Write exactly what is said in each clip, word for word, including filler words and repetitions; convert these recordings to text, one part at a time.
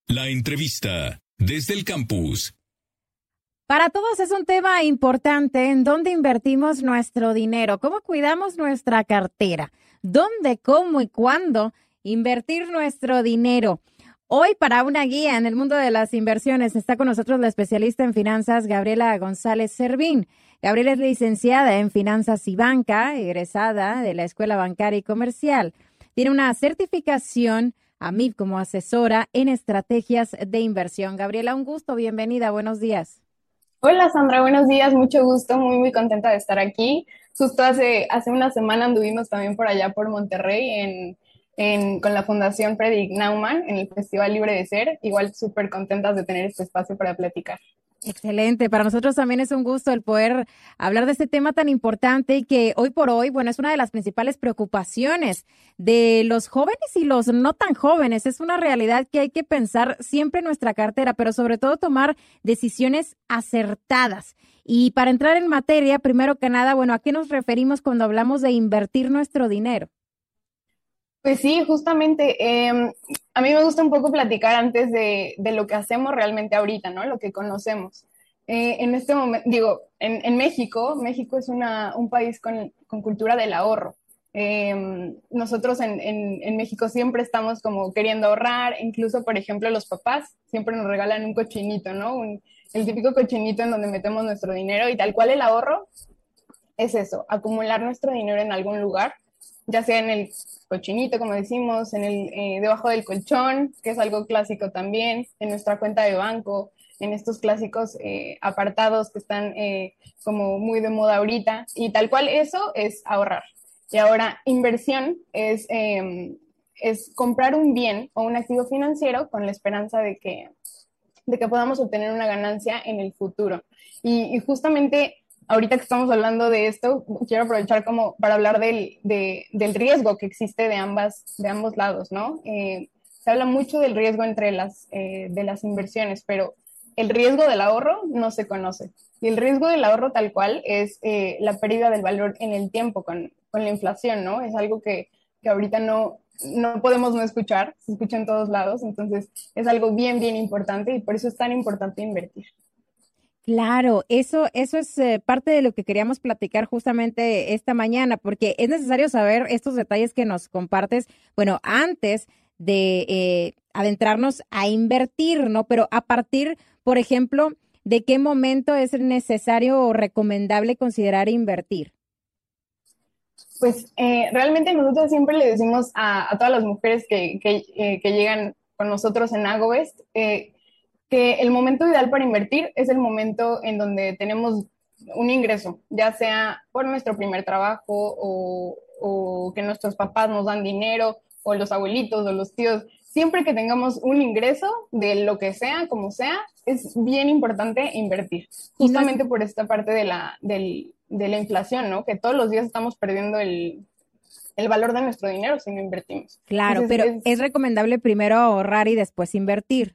La entrevista desde el campus. Para todos es un tema importante en dónde invertimos nuestro dinero, cómo cuidamos nuestra cartera, dónde, cómo y cuándo invertir nuestro dinero. Hoy, para una guía en el mundo de las inversiones, está con nosotros la especialista en finanzas, Gabriela González Servín. Gabriela es licenciada en Finanzas y Banca, egresada de la Escuela Bancaria y Comercial. Tiene una certificación A M I B como asesora en estrategias de inversión. Gabriela, un gusto, bienvenida, buenos días. Hola Sandra, buenos días, mucho gusto, muy muy contenta de estar aquí. Justo hace, hace una semana anduvimos también por allá por Monterrey en, en, con la Fundación Frederick Naumann en el Festival Libre de Ser, igual súper contentas de tener este espacio para platicar. Excelente, para nosotros también es un gusto el poder hablar de este tema tan importante y que hoy por hoy, bueno, es una de las principales preocupaciones de los jóvenes y los no tan jóvenes. Es una realidad que hay que pensar siempre en nuestra cartera, pero sobre todo tomar decisiones acertadas. Y para entrar en materia, primero que nada, bueno, ¿a qué nos referimos cuando hablamos de invertir nuestro dinero? Pues sí, justamente, eh, a mí me gusta un poco platicar antes de, de lo que hacemos realmente ahorita, ¿no? Lo que conocemos. Eh, en este momento, digo, en, en México, México es una, un país con, con cultura del ahorro. Eh, nosotros en, en, en México siempre estamos como queriendo ahorrar, incluso, por ejemplo, los papás siempre nos regalan un cochinito, ¿no? Un, el típico cochinito en donde metemos nuestro dinero y tal cual el ahorro es eso, acumular nuestro dinero en algún lugar, ya sea en el cochinito, como decimos, en el, eh, debajo del colchón, que es algo clásico también, en nuestra cuenta de banco, en estos clásicos eh, apartados que están eh, como muy de moda ahorita, y tal cual eso es ahorrar. Y ahora, inversión es, eh, es comprar un bien o un activo financiero con la esperanza de que, de que podamos obtener una ganancia en el futuro. Y, y justamente ahorita que estamos hablando de esto, quiero aprovechar como para hablar del, de, del riesgo que existe de, ambas, de ambos lados, ¿no? Eh, se habla mucho del riesgo entre las, eh, de las inversiones, pero el riesgo del ahorro no se conoce. Y el riesgo del ahorro tal cual es eh, la pérdida del valor en el tiempo con, con la inflación, ¿no? Es algo que, que ahorita no, no podemos no escuchar, se escucha en todos lados, entonces es algo bien, bien importante y por eso es tan importante invertir. Claro, eso, eso es eh, parte de lo que queríamos platicar justamente esta mañana, porque es necesario saber estos detalles que nos compartes, bueno, antes de eh, adentrarnos a invertir, ¿no? Pero a partir, por ejemplo, ¿de qué momento es necesario o recomendable considerar invertir? Pues eh, realmente nosotros siempre le decimos a, a todas las mujeres que, que, eh, que llegan con nosotros en AgoVest, eh, que el momento ideal para invertir es el momento en donde tenemos un ingreso, ya sea por nuestro primer trabajo o, o que nuestros papás nos dan dinero o los abuelitos o los tíos. Siempre que tengamos un ingreso de lo que sea, como sea, es bien importante invertir. Justamente por esta parte de la, del, de la inflación, ¿no? Que todos los días estamos perdiendo el, el valor de nuestro dinero si no invertimos. Claro, Entonces, pero es, es recomendable primero ahorrar y después invertir.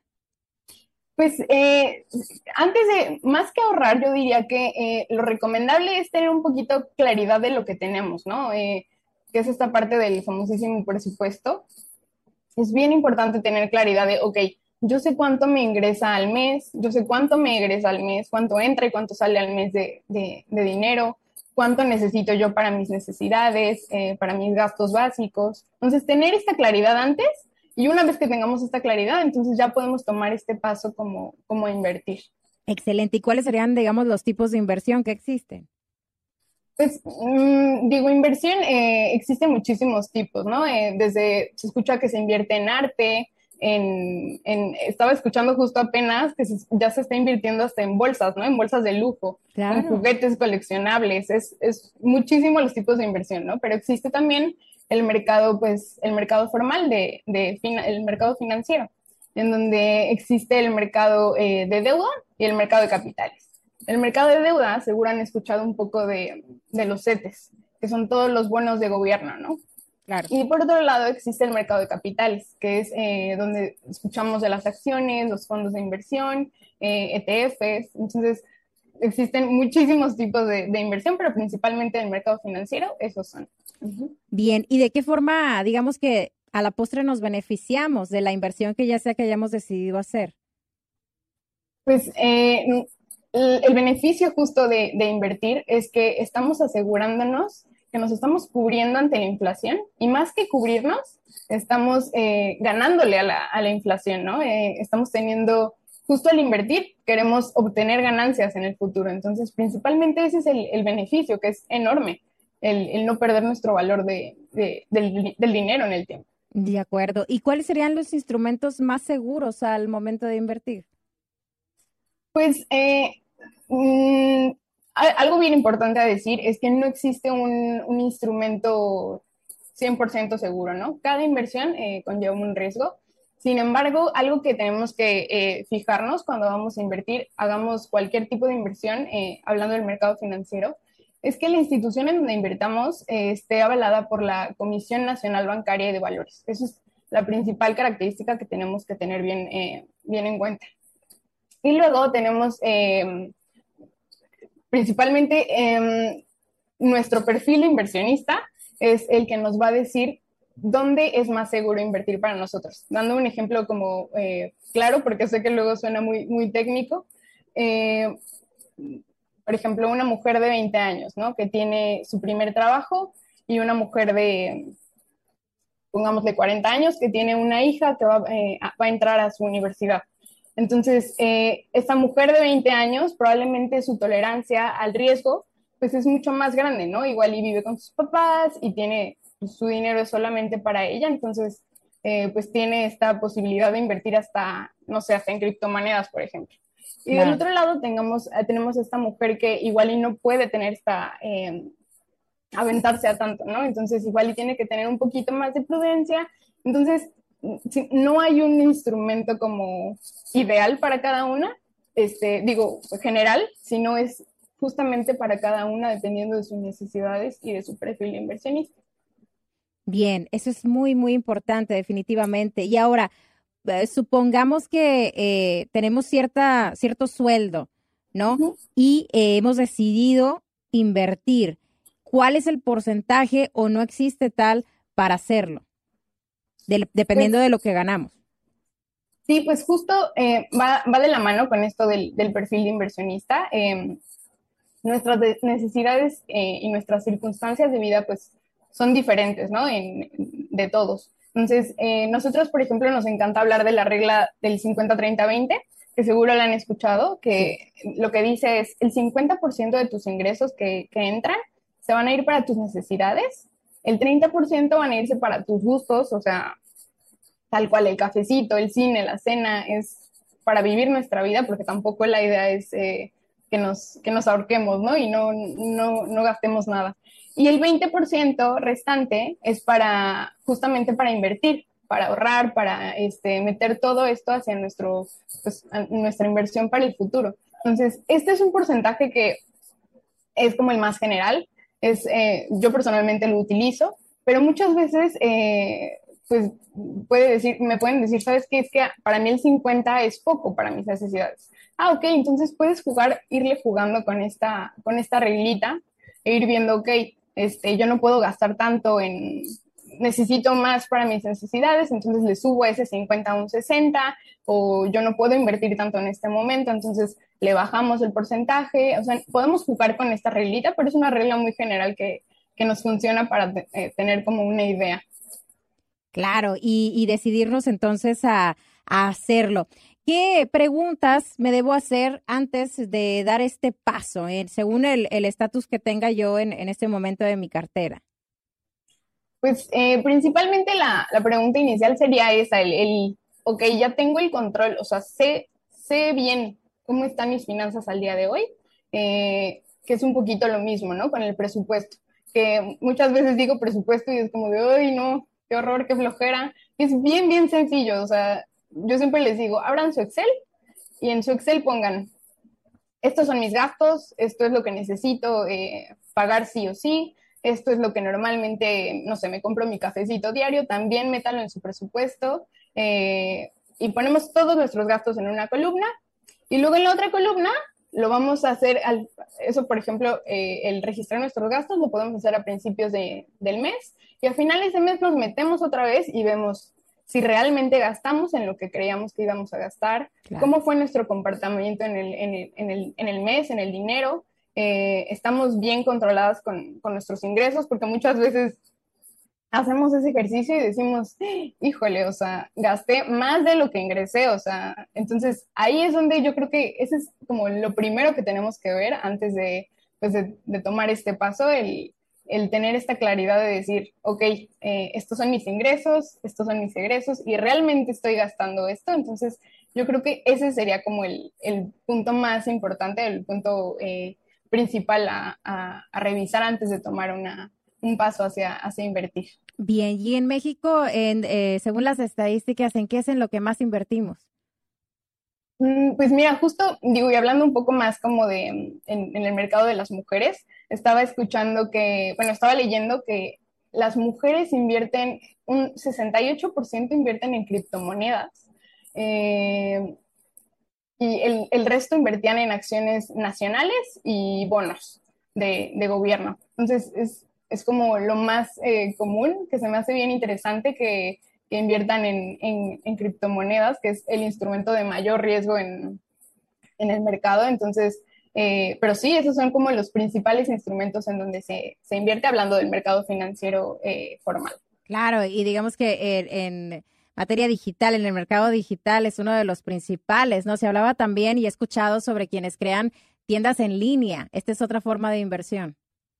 Pues eh, antes de, más que ahorrar, yo diría que eh, lo recomendable es tener un poquito claridad de lo que tenemos, ¿no? Eh, que es esta parte del famosísimo presupuesto. Es bien importante tener claridad de, ok, yo sé cuánto me ingresa al mes, yo sé cuánto me egresa al mes, cuánto entra y cuánto sale al mes de, de, de dinero, cuánto necesito yo para mis necesidades, eh, para mis gastos básicos. Entonces, tener esta claridad antes. Y una vez que tengamos esta claridad, entonces ya podemos tomar este paso como, como invertir. Excelente. ¿Y cuáles serían, digamos, los tipos de inversión que existen? Pues mmm, digo, inversión, eh, existen muchísimos tipos, ¿no? Eh, desde, se escucha que se invierte en arte, en, en estaba escuchando justo apenas que se, ya se está invirtiendo hasta en bolsas, ¿no? En bolsas de lujo, Claro. en juguetes coleccionables, es, es muchísimo los tipos de inversión, ¿no? Pero existe también el mercado, pues, el mercado formal, de, de el mercado financiero, en donde existe el mercado eh, de deuda y el mercado de capitales. El mercado de deuda, seguro han escuchado un poco de, de los CETES, que son todos los bonos de gobierno, ¿no? Claro. Y por otro lado existe el mercado de capitales, que es eh, donde escuchamos de las acciones, los fondos de inversión, eh, E T Fs. Entonces, existen muchísimos tipos de, de inversión, pero principalmente en el mercado financiero, esos son. Uh-huh. Bien, ¿y de qué forma, digamos que a la postre nos beneficiamos de la inversión que ya sea que hayamos decidido hacer? Pues eh, el, el beneficio justo de, de invertir es que estamos asegurándonos que nos estamos cubriendo ante la inflación y más que cubrirnos, estamos eh, ganándole a la, a la inflación, ¿no? Eh, estamos teniendo, justo al invertir, queremos obtener ganancias en el futuro. Entonces, principalmente ese es el, el beneficio, que es enorme, el, el no perder nuestro valor de, de, del, del dinero en el tiempo. De acuerdo. ¿Y cuáles serían los instrumentos más seguros al momento de invertir? Pues eh, mm, algo bien importante a decir es que no existe un, un instrumento cien por ciento seguro, ¿no? Cada inversión eh, conlleva un riesgo. Sin embargo, algo que tenemos que eh, fijarnos cuando vamos a invertir, hagamos cualquier tipo de inversión, eh, hablando del mercado financiero, es que la institución en donde invertamos eh, esté avalada por la Comisión Nacional Bancaria y de Valores. Esa es la principal característica que tenemos que tener bien, eh, bien en cuenta. Y luego tenemos eh, principalmente eh, nuestro perfil inversionista es el que nos va a decir dónde es más seguro invertir para nosotros. Dando un ejemplo como eh, claro, porque sé que luego suena muy, muy técnico. Eh, por ejemplo, una mujer de veinte años, ¿no? Que tiene su primer trabajo y una mujer de, pongamos, de cuarenta años que tiene una hija que va, eh, va a entrar a su universidad. Entonces, eh, esta mujer de veinte años, probablemente su tolerancia al riesgo, pues es mucho más grande, ¿no? Igual y vive con sus papás y tiene, pues, su dinero es solamente para ella, entonces, eh, pues tiene esta posibilidad de invertir hasta, no sé, hasta en criptomonedas, por ejemplo. Y Claro. del otro lado tengamos, eh, tenemos esta mujer que igual y no puede tener esta, eh, aventarse a tanto, ¿no? Entonces, igual y tiene que tener un poquito más de prudencia. Entonces, si, no hay un instrumento como ideal para cada una, este, digo, general, sino es justamente para cada una dependiendo de sus necesidades y de su perfil inversionista. Bien, eso es muy, muy importante, definitivamente. Y ahora, eh, supongamos que eh, tenemos cierta, cierto sueldo, ¿no? Uh-huh. Y eh, hemos decidido invertir. ¿Cuál es el porcentaje o no existe tal para hacerlo? Del- dependiendo Pues, de lo que ganamos. sí, pues justo eh, va, va de la mano con esto del, del perfil de inversionista. Eh, nuestras de- necesidades eh, y nuestras circunstancias de vida pues son diferentes, ¿no? En, de todos. Entonces, eh, nosotros, por ejemplo, nos encanta hablar de la regla del cincuenta treinta veinte, que seguro la han escuchado, que sí, lo que dice es el cincuenta por ciento de tus ingresos que, que entran se van a ir para tus necesidades, el treinta por ciento van a irse para tus gustos, o sea, tal cual el cafecito, el cine, la cena, es para vivir nuestra vida, porque tampoco la idea es eh, que, nos, que nos ahorquemos, ¿no? Y no, no, no gastemos nada. Y el veinte por ciento restante es para, justamente para invertir, para ahorrar, para este, meter todo esto hacia nuestro, pues, nuestra inversión para el futuro. Entonces, este es un porcentaje que es como el más general. Es, eh, yo personalmente lo utilizo, pero muchas veces eh, pues puede decir, me pueden decir, ¿sabes qué? Es que para mí el cincuenta es poco para mis necesidades. Ah, ok, entonces puedes jugar, irle jugando con esta, con esta reglita e ir viendo, ok, este, yo no puedo gastar tanto en, necesito más para mis necesidades, entonces le subo ese cincuenta a un sesenta, o yo no puedo invertir tanto en este momento, entonces le bajamos el porcentaje. O sea, podemos jugar con esta reglita, pero es una regla muy general que, que nos funciona para eh, tener como una idea. Claro, y, y decidirnos entonces a, a hacerlo. ¿Qué preguntas me debo hacer antes de dar este paso, eh, según el el estatus que tenga yo en, en este momento de mi cartera? Pues eh, principalmente la, la pregunta inicial sería esa, el, el, ok, ya tengo el control, o sea, sé, sé bien cómo están mis finanzas al día de hoy, eh, que es un poquito lo mismo, ¿no? Con el presupuesto, que muchas veces digo presupuesto y es como de, ay, no, qué horror, qué flojera. Es bien, bien sencillo, o sea, yo siempre les digo, abran su Excel y en su Excel pongan, estos son mis gastos, esto es lo que necesito eh, pagar sí o sí, esto es lo que normalmente, no sé, me compro mi cafecito diario, también métalo en su presupuesto, eh, y ponemos todos nuestros gastos en una columna y luego en la otra columna lo vamos a hacer, al, eso por ejemplo, eh, el registrar nuestros gastos lo podemos hacer a principios de, del mes y a finales de mes nos metemos otra vez y vemos si realmente gastamos en lo que creíamos que íbamos a gastar, claro. Cómo fue nuestro comportamiento en el, en el, en el, en el mes, en el dinero, eh, estamos bien controladas con, con nuestros ingresos, porque muchas veces hacemos ese ejercicio y decimos, híjole, o sea, gasté más de lo que ingresé, o sea, entonces ahí es donde yo creo que ese es como lo primero que tenemos que ver antes de, pues de, de tomar este paso, el, el tener esta claridad de decir, ok, eh, estos son mis ingresos, estos son mis egresos y realmente estoy gastando esto, entonces yo creo que ese sería como el, el punto más importante, el punto eh, principal a, a, a revisar antes de tomar una, un paso hacia, hacia invertir. Bien, y en México, en, eh, según las estadísticas, ¿en qué es en lo que más invertimos? Pues mira, justo, digo, y hablando un poco más como de en, en el mercado de las mujeres, estaba escuchando que, bueno, estaba leyendo que las mujeres invierten, un sesenta y ocho por ciento invierten en criptomonedas, eh, y el, el resto invertían en acciones nacionales y bonos de, de gobierno. Entonces, es, es como lo más eh, común, que se me hace bien interesante que que inviertan en, en, en criptomonedas, que es el instrumento de mayor riesgo en, en el mercado. Entonces, eh, pero sí, esos son como los principales instrumentos en donde se, se invierte, hablando del mercado financiero eh, formal. Claro, y digamos que en, en materia digital, en el mercado digital es uno de los principales, ¿no? Se hablaba también y he escuchado sobre quienes crean tiendas en línea. Esta es otra forma de inversión.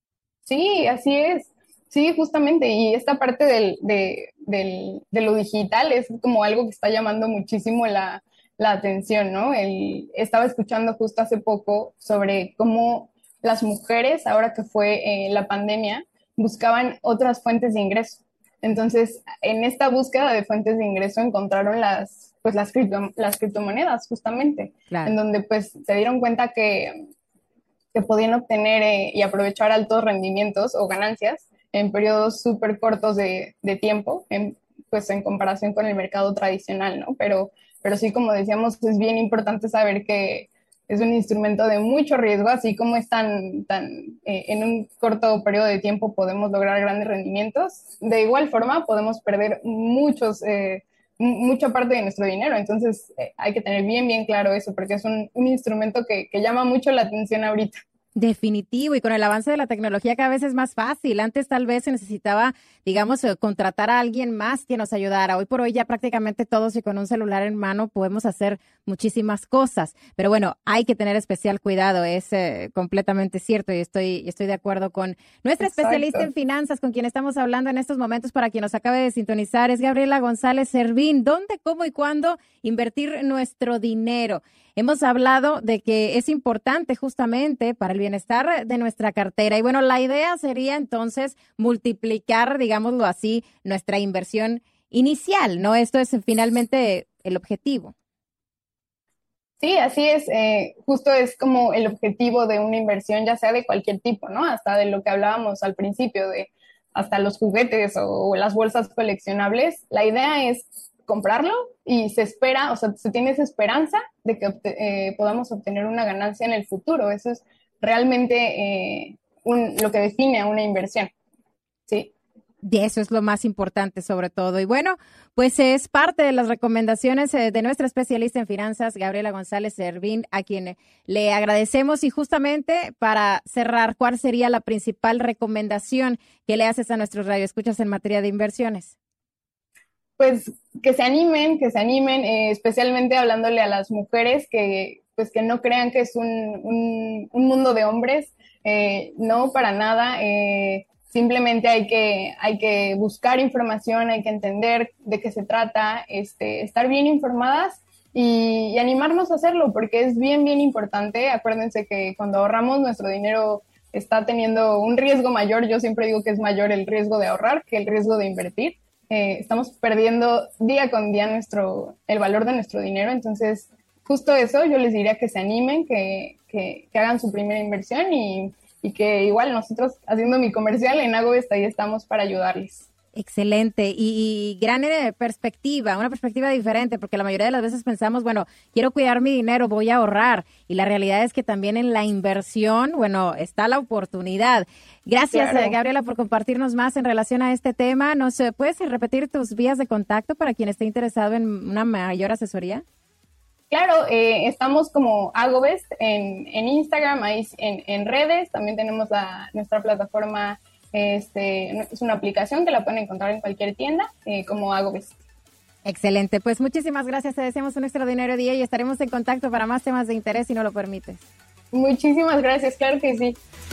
Sí, así es. Sí, justamente, y esta parte del, de, del, de lo digital es como algo que está llamando muchísimo la, la atención, ¿no? El, estaba escuchando justo hace poco sobre cómo las mujeres, ahora que fue eh, la pandemia, buscaban otras fuentes de ingreso. Entonces, en esta búsqueda de fuentes de ingreso encontraron las, pues, las, cripto, las criptomonedas, justamente, claro. En donde pues se dieron cuenta que, que podían obtener eh, y aprovechar altos rendimientos o ganancias en periodos súper cortos de, de tiempo, en, pues en comparación con el mercado tradicional, ¿no? Pero, pero sí, como decíamos, es bien importante saber que es un instrumento de mucho riesgo, así como es tan, tan eh, en un corto periodo de tiempo podemos lograr grandes rendimientos, de igual forma podemos perder muchos, eh, mucha parte de nuestro dinero, entonces eh, hay que tener bien, bien claro eso, porque es un, un instrumento que, que llama mucho la atención ahorita. Definitivo, y con el avance de la tecnología cada vez es más fácil. Antes tal vez se necesitaba, digamos, contratar a alguien más que nos ayudara. Hoy por hoy ya prácticamente todos y con un celular en mano podemos hacer muchísimas cosas. Pero bueno, hay que tener especial cuidado, es eh, completamente cierto y estoy, estoy de acuerdo con nuestra Exacto. especialista en finanzas con quien estamos hablando en estos momentos. Para quien nos acabe de sintonizar, es Gabriela González Servín. ¿Dónde, cómo y cuándo invertir nuestro dinero? Hemos hablado de que es importante justamente para el bienestar de nuestra cartera. Y bueno, la idea sería entonces multiplicar, digámoslo así, nuestra inversión inicial, ¿no? Esto es finalmente el objetivo. Sí, así es. Eh, justo es como el objetivo de una inversión, ya sea de cualquier tipo, ¿no? Hasta de lo que hablábamos al principio, de hasta los juguetes o, o las bolsas coleccionables. La idea es comprarlo y se espera, o sea, se tiene esa esperanza de que eh, podamos obtener una ganancia en el futuro. Eso es realmente eh, un, lo que define a una inversión, ¿sí? De eso es lo más importante sobre todo. Y bueno, pues es parte de las recomendaciones de nuestra especialista en finanzas, Gabriela González Servín, a quien le agradecemos. Y justamente para cerrar, ¿cuál sería la principal recomendación que le haces a nuestros radioescuchas en materia de inversiones? Pues que se animen, que se animen, eh, especialmente hablándole a las mujeres que pues que no crean que es un, un, un mundo de hombres, eh, no, para nada, eh, simplemente hay que, hay que buscar información, hay que entender de qué se trata, este, estar bien informadas y, y animarnos a hacerlo, porque es bien, bien importante. Acuérdense que cuando ahorramos nuestro dinero está teniendo un riesgo mayor. Yo siempre digo que es mayor el riesgo de ahorrar que el riesgo de invertir. Eh, estamos perdiendo día con día nuestro, el valor de nuestro dinero. Entonces, justo eso, yo les diría que se animen, que, que, que hagan su primera inversión y, y que igual nosotros, haciendo mi comercial en Agobest, ahí estamos para ayudarles. Excelente y, y gran eh, perspectiva, una perspectiva diferente, porque la mayoría de las veces pensamos, bueno, quiero cuidar mi dinero, voy a ahorrar, y la realidad es que también en la inversión, bueno, está la oportunidad. Gracias, Claro. eh, Gabriela, por compartirnos más en relación a este tema. ¿Nos eh, puedes repetir tus vías de contacto para quien esté interesado en una mayor asesoría? Claro, eh, estamos como Agobest en, en Instagram, ahí en, en redes, también tenemos la, nuestra plataforma. Este, es una aplicación que la pueden encontrar en cualquier tienda, eh, como Agobest. Excelente, pues muchísimas gracias, te deseamos un extraordinario día y estaremos en contacto para más temas de interés si no lo permites. Muchísimas gracias, claro que sí.